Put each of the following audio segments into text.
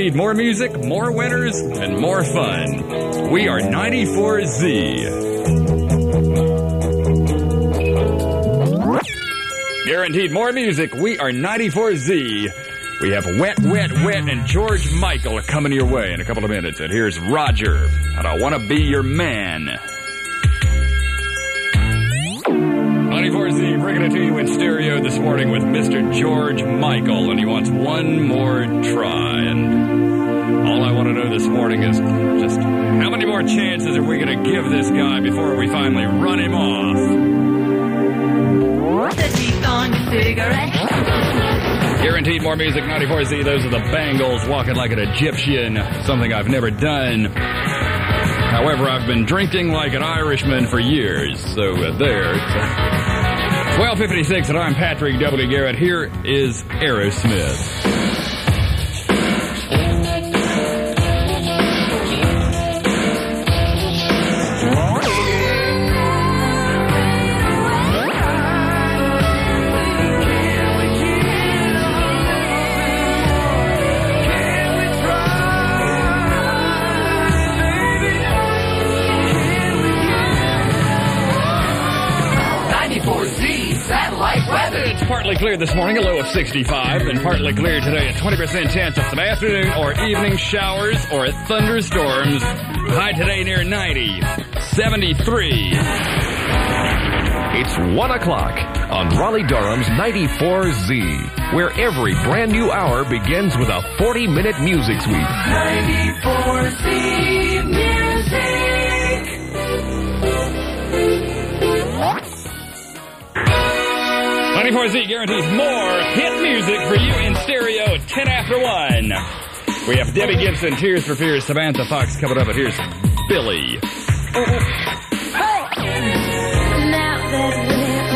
Guaranteed more music, more winners, and more fun. We are 94Z. Guaranteed more music. We are 94Z. We have Wet, Wet, Wet, and George Michael coming your way in a couple of minutes. And here's Roger, and I Want to Be Your Man. 94Z bringing it to you in stereo this morning with Mr. George Michael, and he wants one more try. And all I want to know this morning is just how many more chances are we going to give this guy before we finally run him off? The teeth on your cigarette. Guaranteed more music, 94Z. Those are the Bangles, Walking Like an Egyptian, something I've never done. However, I've been drinking like an Irishman for years, so there. 12:56, and I'm Patrick W. Garrett. Here is Aerosmith. 94Z satellite weather. It's partly clear this morning, a low of 65, and partly clear today, a 20% chance of some afternoon or evening showers or thunderstorms. High today near 90, 73. It's 1 o'clock on Raleigh-Durham's 94Z, where every brand new hour begins with a 40-minute music sweep. 94Z music. 94Z guarantees more hit music for you in stereo 10 after 1. We have Debbie Gibson, Tears for Fears, Samantha Fox coming up, and here's Billy. Now that we're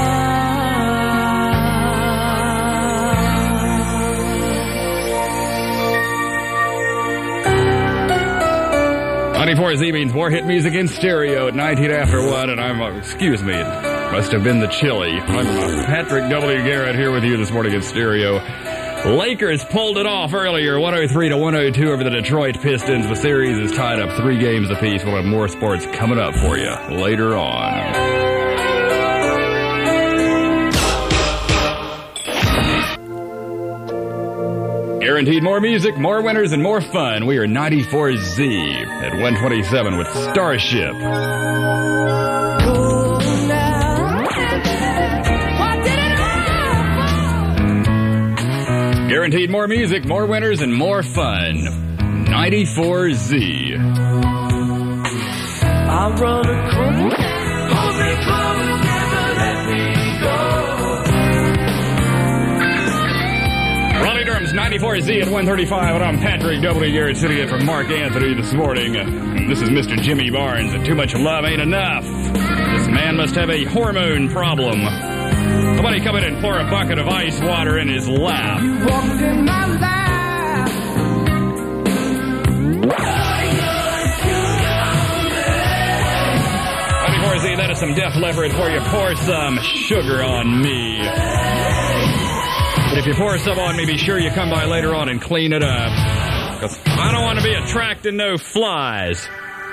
apart. 94Z means more hit music in stereo at 19 after 1, and I'm, excuse me, it must have been the chili. I'm Patrick W. Garrett here with you this morning in stereo. Lakers pulled it off earlier, 103-102 over the Detroit Pistons. The series is tied up 3 games apiece. We'll have more sports coming up for you later on. Guaranteed more music, more winners, and more fun. We are 94Z at 127 with Starship. Guaranteed more music, more winners, and more fun. 94Z. I'll run across. Hold me close, never let me go. Raleigh-Durham's 94Z at 135, and I'm Patrick W. Garrett sitting in for Mark Anthony this morning. This is Mr. Jimmy Barnes, and too much love ain't enough. This man must have a hormone problem. Somebody come in and pour a bucket of ice water in his lap. You walked in my life. 94Z, that is some Def Leppard for you. Pour some sugar on me. But if you pour some on me, be sure you come by later on and clean it up. 'Cause I don't want to be attracting no flies.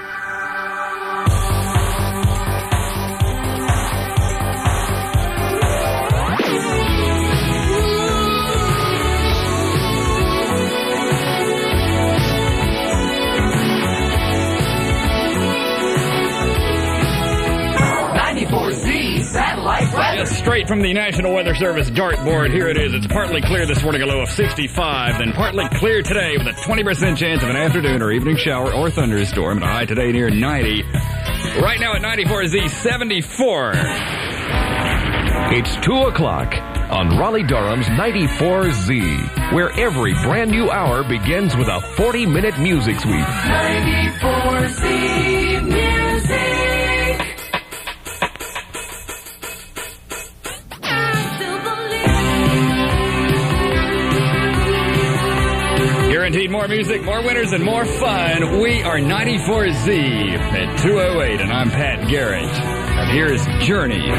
Satellite weather. Just straight from the National Weather Service dartboard, here it is. It's partly clear this morning, a low of 65, then partly clear today with a 20% chance of an afternoon or evening shower or thunderstorm, and a high today near 90. Right now at 94Z, 74. It's 2 o'clock on Raleigh-Durham's 94Z, where every brand new hour begins with a 40-minute music sweep. 94Z music. Guaranteed more music, more winners, and more fun. We are 94Z at 2:08, and I'm Pat Garrett. And here's Journey.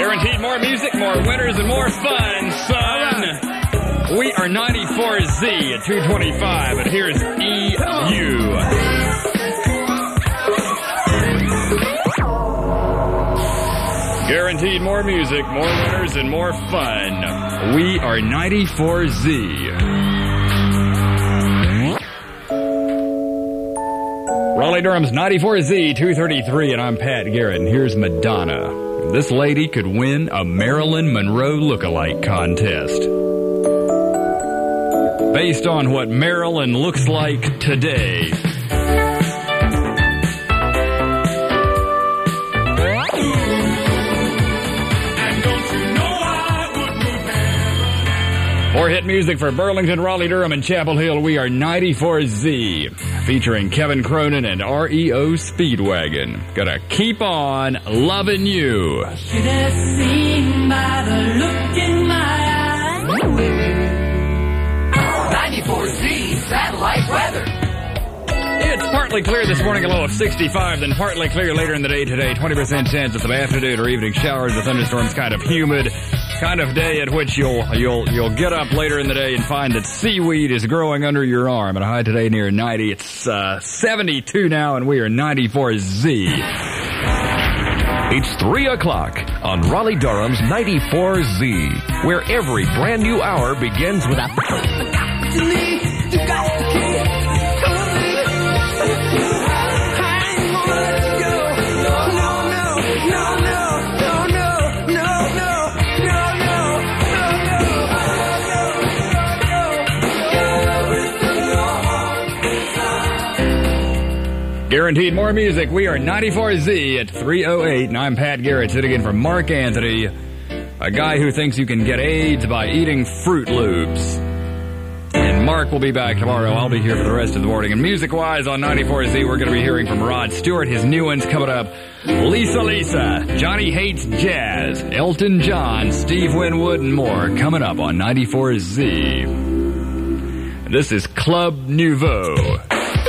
Guaranteed more music, more winners, and more fun, son. We are 94Z at 225, and here's EU. Guaranteed more music, more winners, and more fun. We are 94Z. Raleigh Durham's 94Z 233, and I'm Pat Garrett, and here's Madonna. This lady could win a Marilyn Monroe lookalike contest. Based on what Marilyn looks like today. More hit music for Burlington, Raleigh, Durham, and Chapel Hill. We are 94Z, featuring Kevin Cronin and REO Speedwagon. Gonna keep on loving you. Should have seen by the look in my eyes. 94Z satellite weather. It's partly clear this morning, a low of 65, then partly clear later in the day today. 20% chance of some afternoon or evening showers or thunderstorms, kind of humid. Kind of day at which you'll get up later in the day and find that seaweed is growing under your arm. At a high today near 90. It's 72 now, and we are 94Z. It's 3 o'clock on Raleigh Durham's 94Z, where every brand new hour begins with a... Guaranteed more music. We are 94Z at 3:08, and I'm Pat Garrett, sitting in for Mark Anthony, a guy who thinks you can get AIDS by eating Fruit Loops. And Mark will be back tomorrow. I'll be here for the rest of the morning. And music-wise on 94Z, we're going to be hearing from Rod Stewart. His new one's coming up. Lisa, Johnny Hates Jazz, Elton John, Steve Winwood, and more coming up on 94Z. This is Club Nouveau.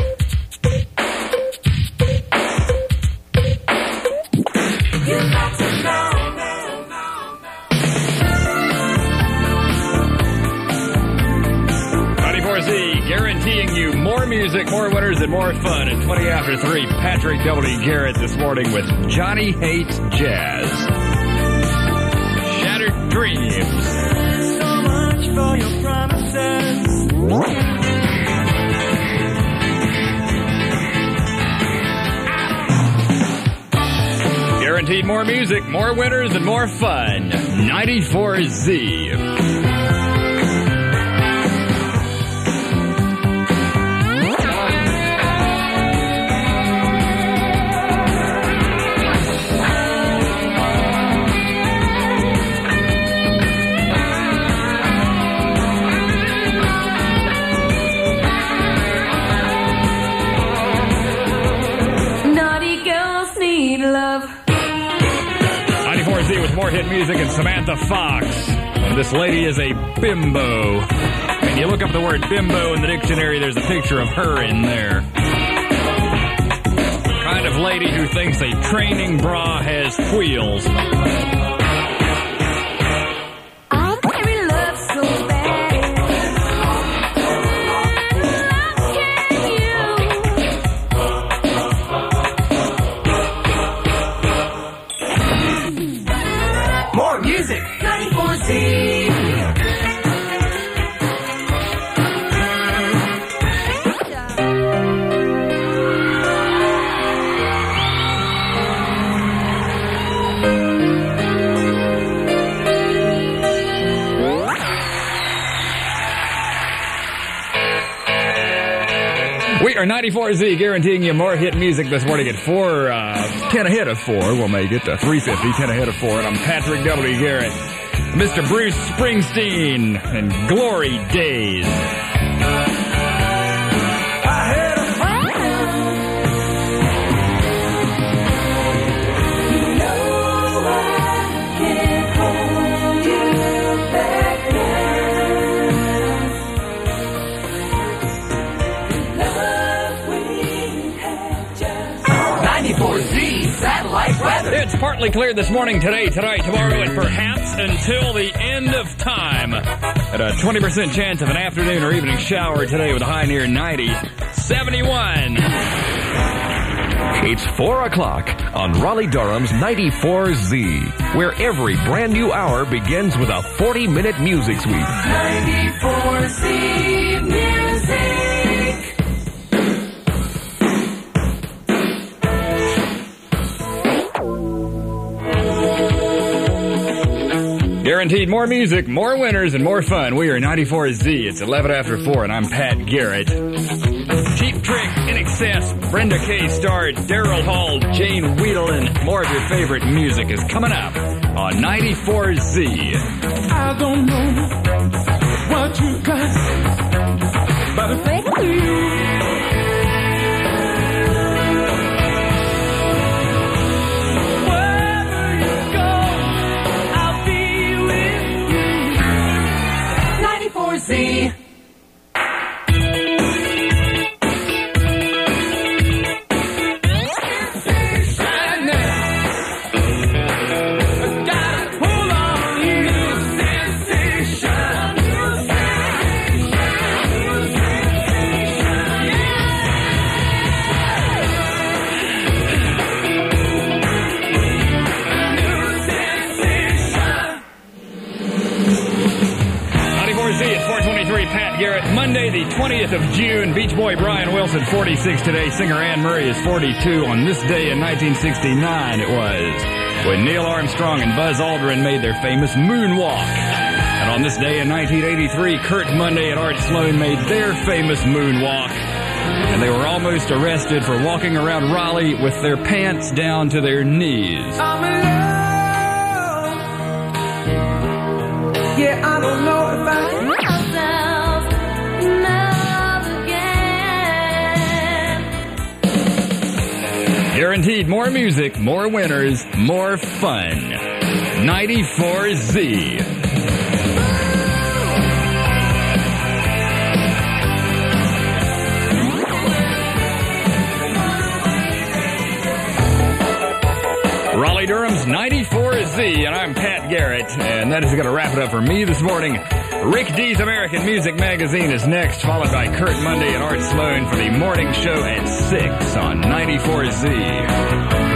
Guaranteeing you more music, more winners, and more fun at 20 after 3. Patrick W. Garrett this morning with Johnny Hates Jazz. Shattered Dreams. So much for your promises. Guaranteed more music, more winners, and more fun. 94Z. With more hit music and Samantha Fox. This lady is a bimbo. And you look up the word bimbo in the dictionary, there's a picture of her in there. Kind of lady who thinks a training bra has wheels. We are 94Z, guaranteeing you more hit music this morning at 10 ahead of 4. We'll make it 3:50, 10 ahead of 4. And I'm Patrick W. Garrett, Mr. Bruce Springsteen, and Glory Days. It's partly clear this morning, today, tonight, tomorrow, and perhaps until the end of time. At a 20% chance of an afternoon or evening shower today with a high near 90. 71. It's 4 o'clock on Raleigh-Durham's 94Z, where every brand new hour begins with a 40-minute music sweep. 94Z Music. Guaranteed more music, more winners, and more fun. We are 94Z. It's 11 after 4, and I'm Pat Garrett. Cheap Trick, In Excess, Brenda K. Starr, Daryl Hall, Jane Weedle, and more of your favorite music is coming up on 94Z. I don't know what you got, but if wherever you go, I'll be with you. 94Z. Monday, the 20th of June, Beach Boy Brian Wilson, 46 today. Singer Anne Murray is 42. On this day in 1969, it was when Neil Armstrong and Buzz Aldrin made their famous moonwalk. And on this day in 1983, Kurt Monday and Art Sloan made their famous moonwalk. And they were almost arrested for walking around Raleigh with their pants down to their knees. I'm in love. Yeah, I don't know if I Guaranteed more music, more winners, more fun. 94Z. Raleigh-Durham's 94Z, and I'm Pat Garrett, and that is going to wrap it up for me this morning. Rick D's American Music Magazine is next, followed by Kurt Monday and Art Sloan for the morning show at 6 on 94Z.